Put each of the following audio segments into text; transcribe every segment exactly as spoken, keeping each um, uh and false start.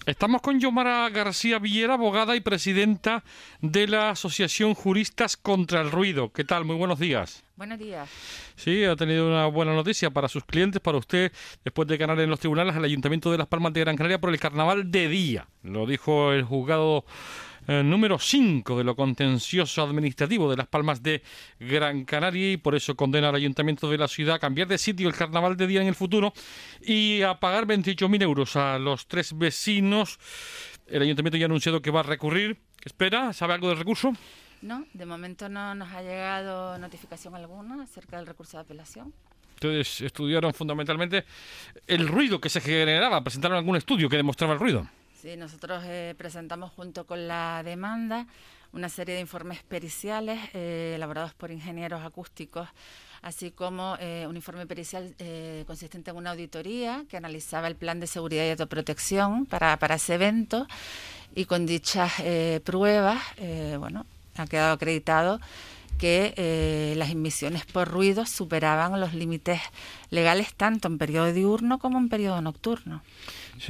Estamos con Yomara García Villera, abogada y presidenta de la Asociación Juristas contra el Ruido. ¿Qué tal? Muy buenos días. Buenos días. Sí, ha tenido una buena noticia para sus clientes, para usted, después de ganar en los tribunales al Ayuntamiento de Las Palmas de Gran Canaria por el carnaval de día. Lo dijo el juzgado eh, número cinco de lo contencioso administrativo de Las Palmas de Gran Canaria, y por eso condena al Ayuntamiento de la ciudad a cambiar de sitio el carnaval de día en el futuro y a pagar veintiocho mil euros a los tres vecinos. El Ayuntamiento ya ha anunciado que va a recurrir. ¿Qué espera? ¿Sabe algo del recurso? No, de momento no nos ha llegado notificación alguna acerca del recurso de apelación. Ustedes estudiaron fundamentalmente el ruido que se generaba, presentaron algún estudio que demostraba el ruido. Sí, nosotros eh, presentamos junto con la demanda una serie de informes periciales eh, elaborados por ingenieros acústicos, así como eh, un informe pericial eh, consistente en una auditoría que analizaba el plan de seguridad y autoprotección para, para ese evento, y con dichas eh, pruebas, eh, bueno, ha quedado acreditado que eh, las emisiones por ruido superaban los límites legales tanto en periodo diurno como en periodo nocturno. Sí,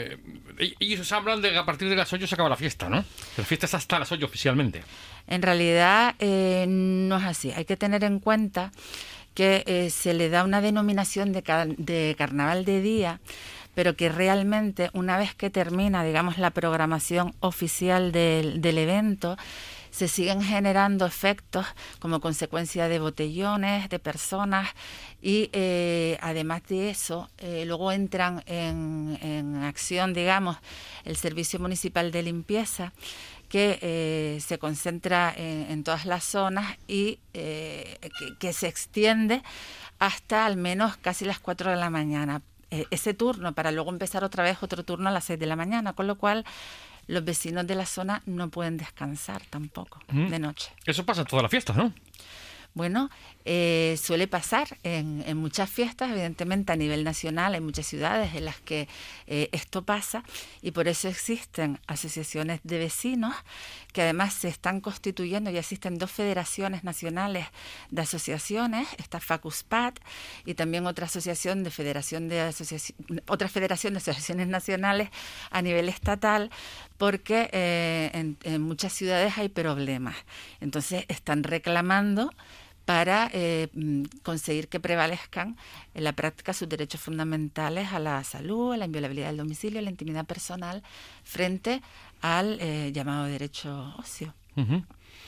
y ellos hablan de que a partir de las ocho se acaba la fiesta, ¿no? La fiesta es hasta las ocho oficialmente. En realidad eh, no es así. Hay que tener en cuenta que eh, se le da una denominación de, car- de carnaval de día, pero que realmente una vez que termina, digamos, la programación oficial del, del evento, se siguen generando efectos como consecuencia de botellones, de personas, y eh, además de eso, eh, luego entran en, en acción, digamos, el Servicio Municipal de Limpieza, que eh, se concentra en, en todas las zonas y eh, que, que se extiende hasta al menos casi las cuatro de la mañana. Eh, ese turno, para luego empezar otra vez otro turno a las seis de la mañana, con lo cual los vecinos de la zona no pueden descansar tampoco mm. de noche. Eso pasa en todas las fiestas, ¿no? Bueno, eh, suele pasar en, en muchas fiestas, evidentemente a nivel nacional, hay muchas ciudades en las que eh, esto pasa, y por eso existen asociaciones de vecinos que además se están constituyendo. Ya existen dos federaciones nacionales de asociaciones, está FACUSPAT y también otra asociación de federación de asociación, otra federación de asociaciones nacionales a nivel estatal, porque eh, en, en muchas ciudades hay problemas. Entonces están reclamando para eh, conseguir que prevalezcan en la práctica sus derechos fundamentales a la salud, a la inviolabilidad del domicilio, a la intimidad personal, frente al eh, llamado derecho ocio. Uh-huh.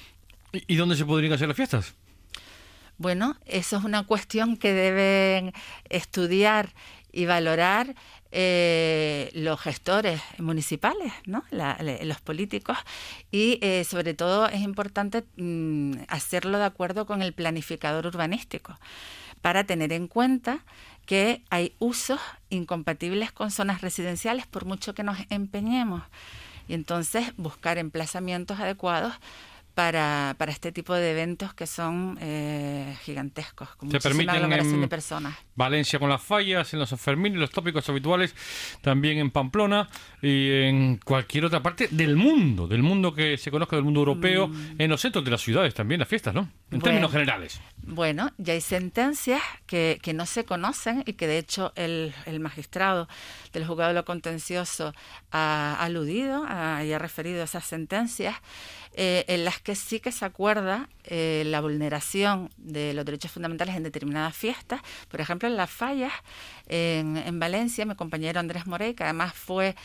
¿Y dónde se podrían hacer las fiestas? Bueno, eso es una cuestión que deben estudiar y valorar eh, los gestores municipales, ¿no? La, la, los políticos, y eh, sobre todo es importante mm, hacerlo de acuerdo con el planificador urbanístico, para tener en cuenta que hay usos incompatibles con zonas residenciales por mucho que nos empeñemos, y entonces buscar emplazamientos adecuados para, para este tipo de eventos que son eh, gigantescos, con se muchísima aglomeración en de personas. Valencia con las fallas, en los Sanfermín, los tópicos habituales, también en Pamplona y en cualquier otra parte del mundo, del mundo que se conozca, del mundo europeo, mm. en los centros de las ciudades también las fiestas, ¿no? En bueno, términos generales. Bueno, ya hay sentencias que, que no se conocen y que de hecho el, el magistrado del juzgado de lo contencioso ha aludido a, y ha referido a esas sentencias, eh, en las que sí que se acuerda eh, la vulneración de los derechos fundamentales en determinadas fiestas. Por ejemplo, en las fallas en, en Valencia, mi compañero Andrés Morey, que además fue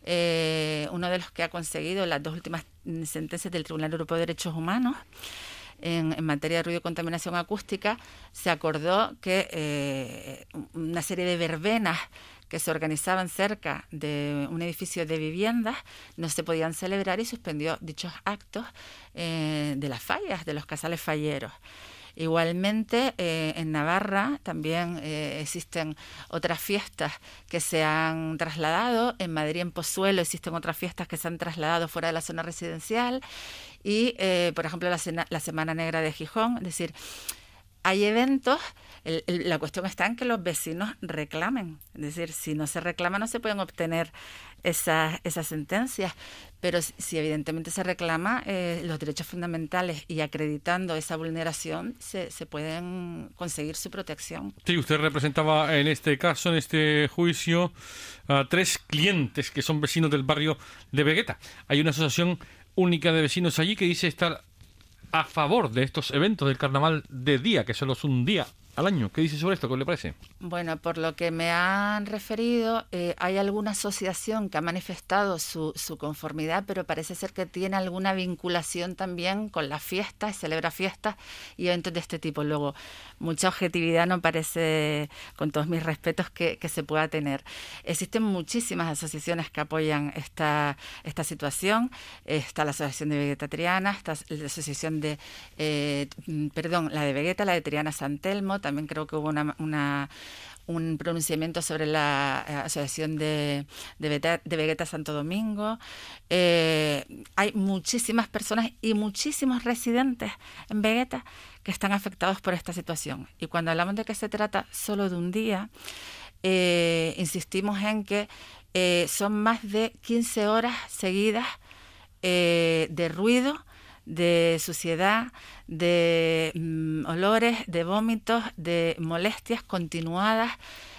eh, uno de los que ha conseguido las dos últimas sentencias del Tribunal Europeo de Derechos Humanos en, en materia de ruido y contaminación acústica, se acordó que eh, una serie de verbenas que se organizaban cerca de un edificio de viviendas no se podían celebrar, y suspendió dichos actos eh, de las fallas, de los casales falleros. Igualmente, eh, en Navarra también eh, existen otras fiestas que se han trasladado. En Madrid, en Pozuelo, existen otras fiestas que se han trasladado fuera de la zona residencial. Y, eh, por ejemplo, la, cena, la Semana Negra de Gijón. Es decir, hay eventos, el, el, la cuestión está en que los vecinos reclamen. Es decir, si no se reclama no se pueden obtener esas, esas sentencias, pero si evidentemente se reclama eh, los derechos fundamentales y acreditando esa vulneración se, se pueden conseguir su protección. Sí, usted representaba en este caso, en este juicio, a tres clientes que son vecinos del barrio de Vegueta. Hay una asociación única de vecinos allí que dice estar a favor de estos eventos del carnaval de día, que solo es un día al año. ¿Qué dice sobre esto? ¿Qué le parece? Bueno, por lo que me han referido, eh, hay alguna asociación que ha manifestado su, su conformidad, pero parece ser que tiene alguna vinculación también con las fiestas, celebra fiestas y eventos de este tipo. Luego, mucha objetividad no parece, con todos mis respetos, que, que se pueda tener. Existen muchísimas asociaciones que apoyan esta, esta situación. Está la Asociación de Vegueta Triana, está la Asociación de, eh, perdón, la de Vegueta, la de Triana San Telmo. También creo que hubo una, una, un pronunciamiento sobre la eh, Asociación de, de, Beta, de Vegueta Santo Domingo. Eh, hay muchísimas personas y muchísimos residentes en Vegueta que están afectados por esta situación. Y cuando hablamos de que se trata solo de un día, eh, insistimos en que eh, son más de quince horas seguidas eh, de ruido, de suciedad, de mm, olores, de vómitos, de molestias continuadas,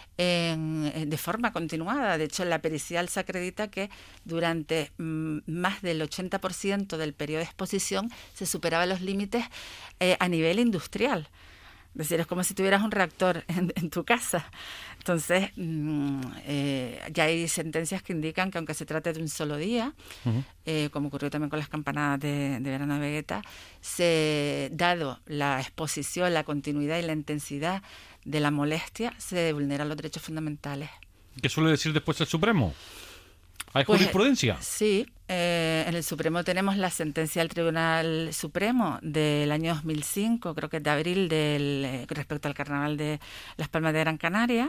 en, de forma continuada. De hecho, en la pericial se acredita que durante mm, más del ochenta por ciento del periodo de exposición se superaban los límites eh, a nivel industrial. Es decir, es como si tuvieras un reactor en, en tu casa. Entonces, mmm, eh, ya hay sentencias que indican que aunque se trate de un solo día, uh-huh. eh, como ocurrió también con las campanadas de, de verano de Vegueta, se, dado la exposición, la continuidad y la intensidad de la molestia, se vulneran los derechos fundamentales. ¿Qué suele decir después el Supremo? ¿Hay pues, jurisprudencia? Sí, eh, en el Supremo tenemos la sentencia del Tribunal Supremo del año dos mil cinco, creo que es de abril, del, eh, respecto al Carnaval de Las Palmas de Gran Canaria,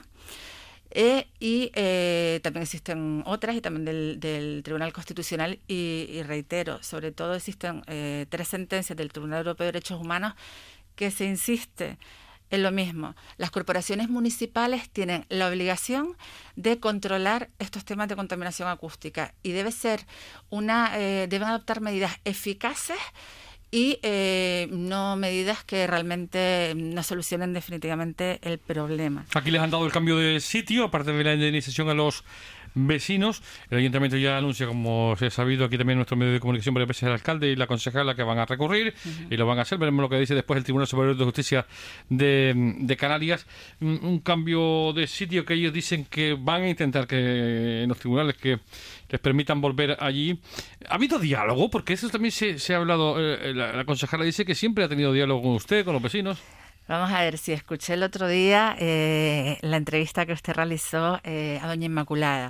eh, y eh, también existen otras, y también del, del Tribunal Constitucional, y, y reitero, sobre todo existen eh, tres sentencias del Tribunal Europeo de Derechos Humanos que se insiste es lo mismo. Las corporaciones municipales tienen la obligación de controlar estos temas de contaminación acústica y debe ser una, eh, deben adoptar medidas eficaces y eh, no medidas que realmente no solucionen definitivamente el problema. Aquí les han dado el cambio de sitio, aparte de la indemnización a los vecinos. El ayuntamiento ya anuncia, como se ha sabido, aquí también nuestro medio de comunicación, varias veces el alcalde y la concejala que van a recurrir, uh-huh. y lo van a hacer. Veremos lo que dice después el Tribunal Superior de Justicia de, de Canarias. Un, un cambio de sitio que ellos dicen que van a intentar que en los tribunales que les permitan volver allí. ¿Ha habido diálogo? Porque eso también se, se ha hablado. Eh, la, la concejala dice que siempre ha tenido diálogo con usted, con los vecinos. Vamos a ver, si escuché el otro día eh, la entrevista que usted realizó eh, a doña Inmaculada.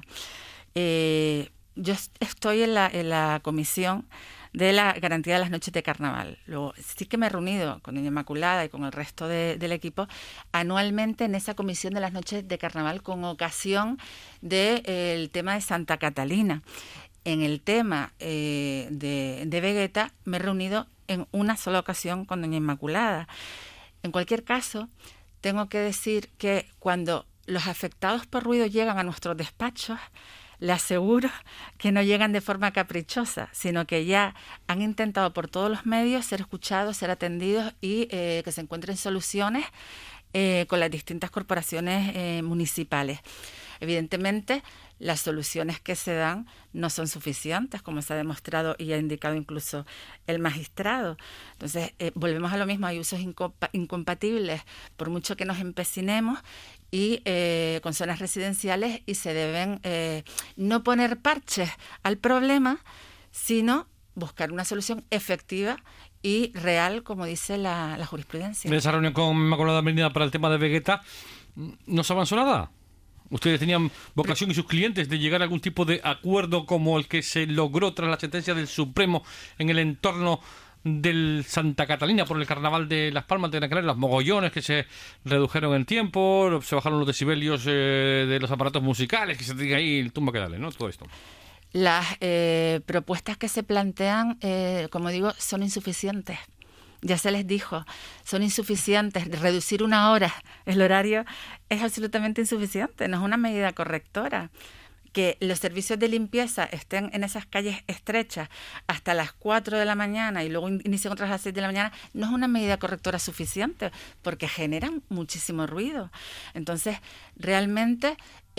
Eh, yo estoy en la, en la comisión de la garantía de las noches de carnaval. Luego, sí que me he reunido con doña Inmaculada y con el resto de, del equipo anualmente en esa comisión de las noches de carnaval con ocasión del de, eh, tema de Santa Catalina. En el tema eh, de, de Vegueta me he reunido en una sola ocasión con doña Inmaculada. En cualquier caso, tengo que decir que cuando los afectados por ruido llegan a nuestros despachos, le aseguro que no llegan de forma caprichosa, sino que ya han intentado por todos los medios ser escuchados, ser atendidos y eh, que se encuentren soluciones eh, con las distintas corporaciones eh, municipales. Evidentemente, las soluciones que se dan no son suficientes, como se ha demostrado y ha indicado incluso el magistrado. Entonces, eh, volvemos a lo mismo, hay usos incompa- incompatibles, por mucho que nos empecinemos, y eh, con zonas residenciales, y se deben eh, no poner parches al problema, sino buscar una solución efectiva y real, como dice la, la jurisprudencia. En esa reunión con Inmaculada Avenida para el tema de Vegueta, ¿no se avanzó nada? ¿Ustedes tenían vocación y sus clientes de llegar a algún tipo de acuerdo como el que se logró tras la sentencia del Supremo en el entorno del Santa Catalina por el Carnaval de Las Palmas de Gran Canaria? Los mogollones que se redujeron en tiempo, se bajaron los decibelios eh, de los aparatos musicales, que se diga ahí el tumba que dale, ¿no? Todo esto. Las eh, propuestas que se plantean, eh, como digo, son insuficientes. ya se les dijo, son insuficientes. Reducir una hora el horario es absolutamente insuficiente, no es una medida correctora. Que los servicios de limpieza estén en esas calles estrechas hasta las cuatro de la mañana y luego inician otras a las seis de la mañana, no es una medida correctora suficiente porque generan muchísimo ruido. Entonces, realmente,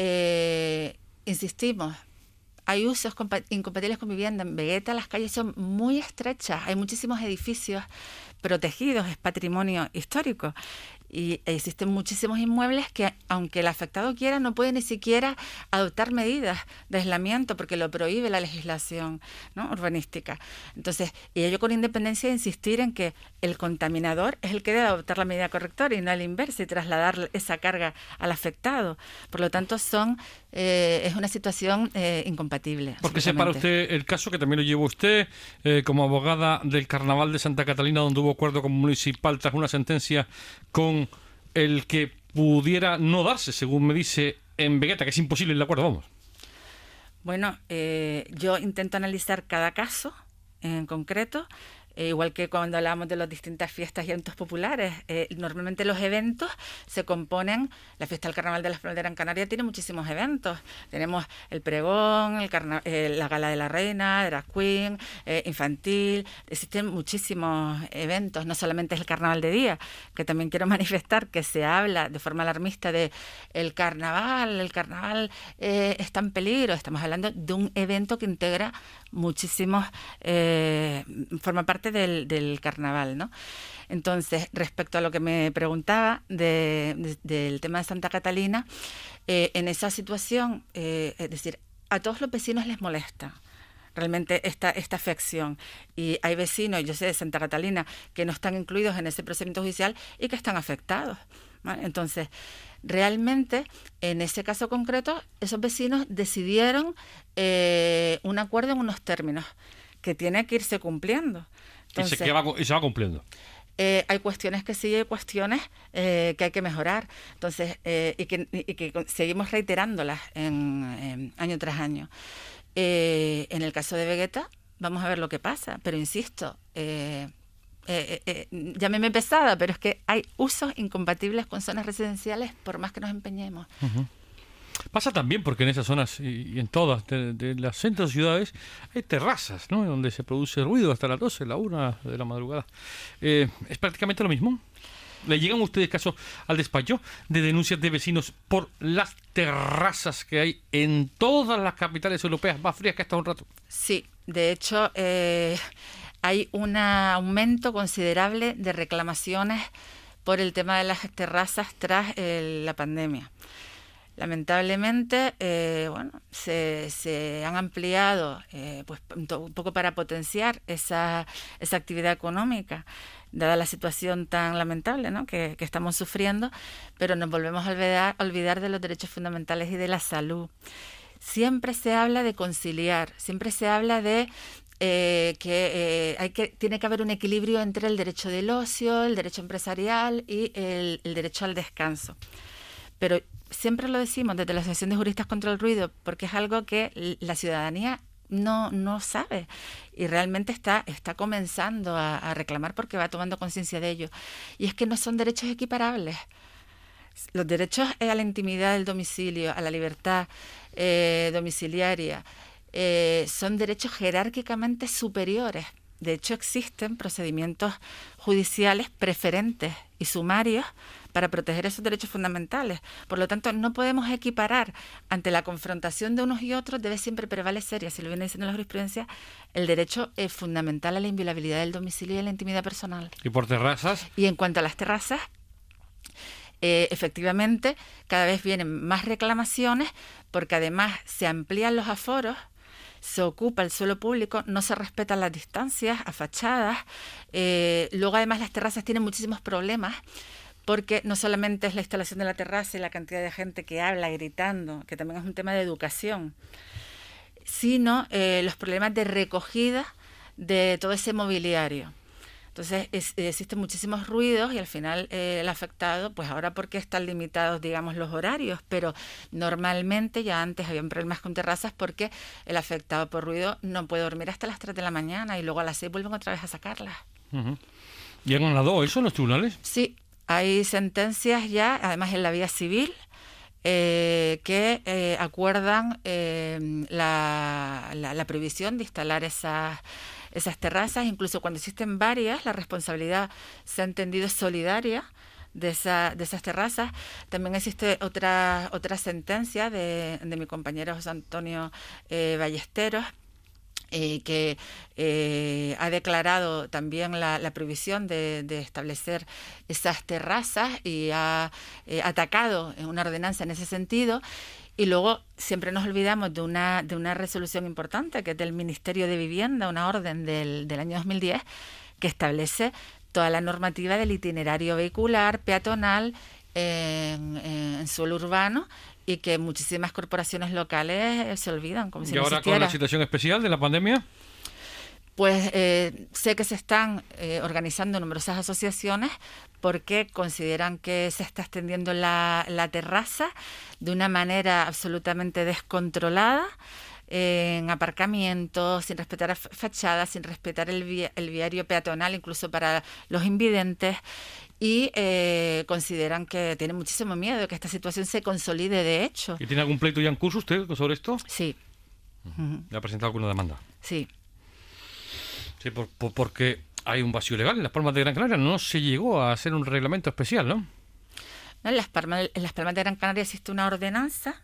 eh, insistimos, hay usos incompatibles con vivienda. En Vegueta las calles son muy estrechas, hay muchísimos edificios protegidos, es patrimonio histórico. Y existen muchísimos inmuebles que, aunque el afectado quiera, no puede ni siquiera adoptar medidas de aislamiento porque lo prohíbe la legislación, ¿no?, urbanística. Entonces, y ello con independencia de insistir en que el contaminador es el que debe adoptar la medida correctora y no al inverso y trasladar esa carga al afectado. Por lo tanto, son eh, es una situación eh, incompatible. Porque separa usted el caso, que también lo llevó usted eh, como abogada del Carnaval de Santa Catalina, donde hubo acuerdo con municipal tras una sentencia con el que pudiera no darse, según me dice, en Vegueta, que es imposible el acuerdo, vamos. Bueno, eh, yo intento analizar cada caso en concreto, eh, igual que cuando hablamos de las distintas fiestas y eventos populares. Eh, normalmente los eventos se componen, la fiesta del Carnaval de las Palmas de Gran Canaria tiene muchísimos eventos. Tenemos el pregón, el carna eh, la gala de la reina, drag queen, eh, infantil, existen muchísimos eventos, no solamente es el carnaval de día, que también quiero manifestar que se habla de forma alarmista de el carnaval, el carnaval eh, está en peligro. Estamos hablando de un evento que integra muchísimos, eh, forma parte del, del carnaval, ¿no? Entonces, respecto a lo que me preguntaba de, de, del tema de Santa Catalina, eh, en esa situación, eh, es decir, a todos los vecinos les molesta realmente esta, esta afección. Y hay vecinos, yo sé, de Santa Catalina, que no están incluidos en ese procedimiento judicial y que están afectados, ¿vale? Entonces, realmente, en ese caso concreto, esos vecinos decidieron eh, un acuerdo en unos términos que tiene que irse cumpliendo. Entonces, y, se, va, y se va cumpliendo. Eh, hay cuestiones que sí y hay cuestiones eh, que hay que mejorar. Entonces, eh, y, que, y que seguimos reiterándolas en, en, año tras año. Eh, en el caso de Vegueta, vamos a ver lo que pasa, pero insisto, eh, eh, eh, llámeme pesada, pero es que hay usos incompatibles con zonas residenciales por más que nos empeñemos. Uh-huh. Pasa también porque en esas zonas y en todas de, de las centros ciudades hay terrazas, ¿no?, donde se produce ruido hasta las doce, la una de la madrugada. Eh, ¿Es prácticamente lo mismo? ¿Le llegan a ustedes caso al despacho de denuncias de vecinos por las terrazas que hay en todas las capitales europeas más frías que hasta un rato? Sí, de hecho eh, hay un aumento considerable de reclamaciones por el tema de las terrazas tras eh, la pandemia. Lamentablemente, eh, bueno, se, se han ampliado eh, pues un poco para potenciar esa, esa actividad económica, dada la situación tan lamentable, ¿no?, que, que estamos sufriendo, pero nos volvemos a olvidar, olvidar de los derechos fundamentales y de la salud. Siempre se habla de conciliar, siempre se habla de eh, que, eh, hay que tiene que haber un equilibrio entre el derecho del ocio, el derecho empresarial y el, el derecho al descanso. Pero siempre lo decimos desde la Asociación de Juristas contra el Ruido, porque es algo que la ciudadanía no, no sabe y realmente está, está comenzando a, a reclamar porque va tomando conciencia de ello. Y es que no son derechos equiparables. Los derechos a la intimidad del domicilio, a la libertad eh, domiciliaria, eh, son derechos jerárquicamente superiores. De hecho, existen procedimientos judiciales preferentes y sumarios para proteger esos derechos fundamentales. Por lo tanto, no podemos equiparar. Ante la confrontación de unos y otros debe siempre prevalecer, y así lo viene diciendo la jurisprudencia, el derecho eh, fundamental a la inviolabilidad del domicilio y a la intimidad personal. ¿Y por terrazas? Y en cuanto a las terrazas, eh, efectivamente, cada vez vienen más reclamaciones porque además se amplían los aforos, se ocupa el suelo público, no se respetan las distancias a fachadas. Eh, luego, además, las terrazas tienen muchísimos problemas porque no solamente es la instalación de la terraza y la cantidad de gente que habla gritando, que también es un tema de educación, sino eh, los problemas de recogida de todo ese mobiliario. Entonces, es, existen muchísimos ruidos y al final eh, el afectado, pues ahora porque están limitados, digamos, los horarios, pero normalmente ya antes habían problemas con terrazas porque el afectado por ruido no puede dormir hasta las tres de la mañana y luego a las seis vuelven otra vez a sacarlas. Uh-huh. ¿Y han ganado eso en los tribunales? Sí, hay sentencias ya, además en la vía civil, eh, que eh, acuerdan eh, la, la, la prohibición de instalar esas, esas terrazas. Incluso cuando existen varias, la responsabilidad se ha entendido solidaria de, esa, de esas terrazas. También existe otra otra sentencia de, de mi compañero José Antonio eh, Ballesteros, eh, que eh, ha declarado también la, la prohibición de, de establecer esas terrazas y ha eh, atacado en una ordenanza en ese sentido. Y luego siempre nos olvidamos de una de una resolución importante, que es del Ministerio de Vivienda, una orden del, del año dos mil diez, que establece toda la normativa del itinerario vehicular, peatonal, en, en suelo urbano, y que muchísimas corporaciones locales eh, se olvidan, como si ¿Y no ahora existiera. con la situación especial de la pandemia? Pues eh, sé que se están eh, organizando numerosas asociaciones porque consideran que se está extendiendo la, la terraza de una manera absolutamente descontrolada, eh, en aparcamientos, sin respetar fachadas, sin respetar el, via, el viario peatonal, incluso para los invidentes, y eh, consideran que tienen muchísimo miedo de que esta situación se consolide de hecho. ¿Y tiene algún pleito ya en curso usted sobre esto? Sí. Uh-huh. ¿Le ha presentado alguna demanda? Sí. Sí, por, por, porque hay un vacío legal. En Las Palmas de Gran Canaria no se llegó a hacer un reglamento especial, ¿no? No, en, Las Palmas, en Las Palmas de Gran Canaria existe una ordenanza,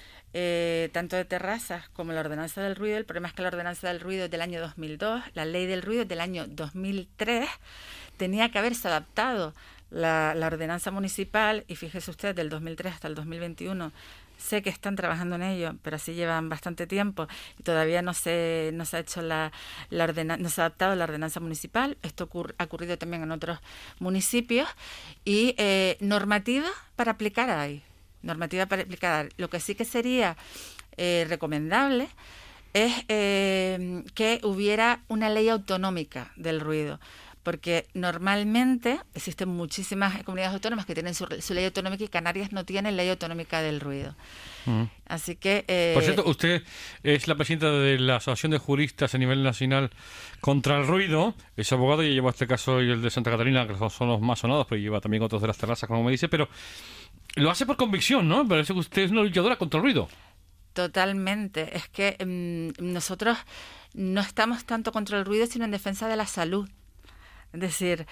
eh, tanto de terrazas como la ordenanza del ruido. El problema es que la ordenanza del ruido es del año dos mil dos, la ley del ruido es del año dos mil tres. Tenía que haberse adaptado la, la ordenanza municipal, y fíjese usted, del dos mil tres hasta el dos mil veintiuno. Sé que están trabajando en ello, pero así llevan bastante tiempo y todavía no se no se ha hecho la, la ordena, no se ha adaptado la ordenanza municipal. Esto ocurre, ha ocurrido también en otros municipios, y eh, normativa para aplicar hay, normativa para aplicar. Lo que sí que sería eh, recomendable es eh, que hubiera una ley autonómica del ruido, porque normalmente existen muchísimas comunidades autónomas que tienen su, su ley autonómica, y Canarias no tiene ley autonómica del ruido. Uh-huh. Así que... Eh, Por cierto, usted es la presidenta de la Asociación de Juristas a nivel nacional contra el ruido, es abogado y lleva este caso y el de Santa Catalina, que son los más sonados, pero lleva también otros de las terrazas, como me dice, pero lo hace por convicción, ¿no? Parece que usted es una luchadora contra el ruido. Totalmente. Es que mmm, nosotros no estamos tanto contra el ruido, sino en defensa de la salud. Es decir,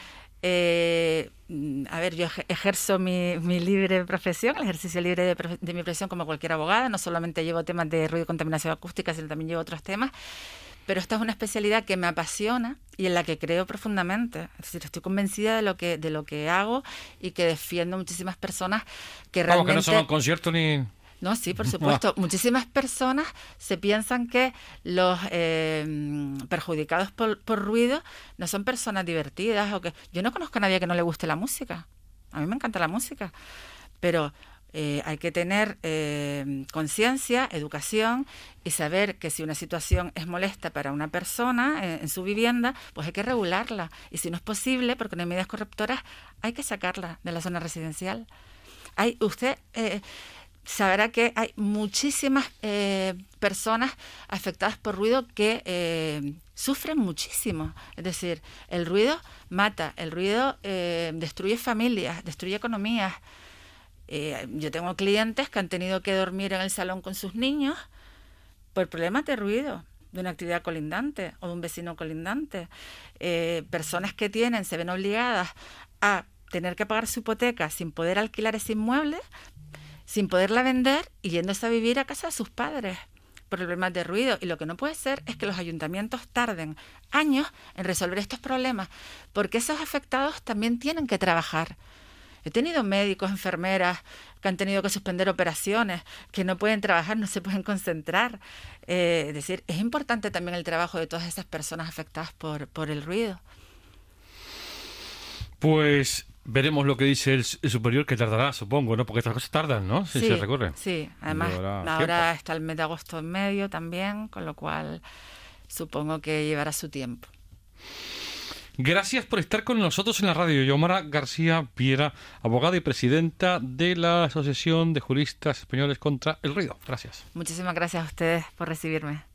eh, a ver, yo ejerzo mi, mi libre profesión, el ejercicio libre de, profe- de mi profesión como cualquier abogada. No solamente llevo temas de ruido y contaminación acústica, sino también llevo otros temas. Pero esta es una especialidad que me apasiona y en la que creo profundamente. Es decir, estoy convencida de lo que de lo que hago, y que defiendo a muchísimas personas que realmente... Vamos, que no son conciertos ni... No, sí, por supuesto. Ah. Muchísimas personas se piensan que los eh, perjudicados por, por ruido no son personas divertidas, o que yo no conozco a nadie que no le guste la música. A mí me encanta la música, pero eh, hay que tener eh, conciencia, educación, y saber que si una situación es molesta para una persona en, en su vivienda, pues hay que regularla. Y si no es posible, porque no hay medidas correctoras, hay que sacarla de la zona residencial. Hay usted... Eh, sabrá que hay muchísimas eh, personas afectadas por ruido que eh, sufren muchísimo. Es decir, el ruido mata, el ruido eh, destruye familias, destruye economías. Eh, yo tengo clientes que han tenido que dormir en el salón con sus niños por problemas de ruido, de una actividad colindante o de un vecino colindante. Eh, personas que tienen, se ven obligadas a tener que pagar su hipoteca sin poder alquilar ese inmueble, sin poderla vender, y yéndose a vivir a casa de sus padres por problemas de ruido. Y lo que no puede ser es que los ayuntamientos tarden años en resolver estos problemas, porque esos afectados también tienen que trabajar. He tenido médicos, enfermeras que han tenido que suspender operaciones, que no pueden trabajar, no se pueden concentrar. Eh, es decir, es importante también el trabajo de todas esas personas afectadas por, por el ruido. Pues... veremos lo que dice el, el superior, que tardará, supongo, ¿no? Porque estas cosas tardan, ¿no? Si sí, se recorre. Sí, además ahora está el mes de agosto en medio también, con lo cual supongo que llevará su tiempo. Gracias por estar con nosotros en la radio. Xiomara García Piera, abogada y presidenta de la Asociación de Juristas Españoles contra el Ruido. Gracias. Muchísimas gracias a ustedes por recibirme.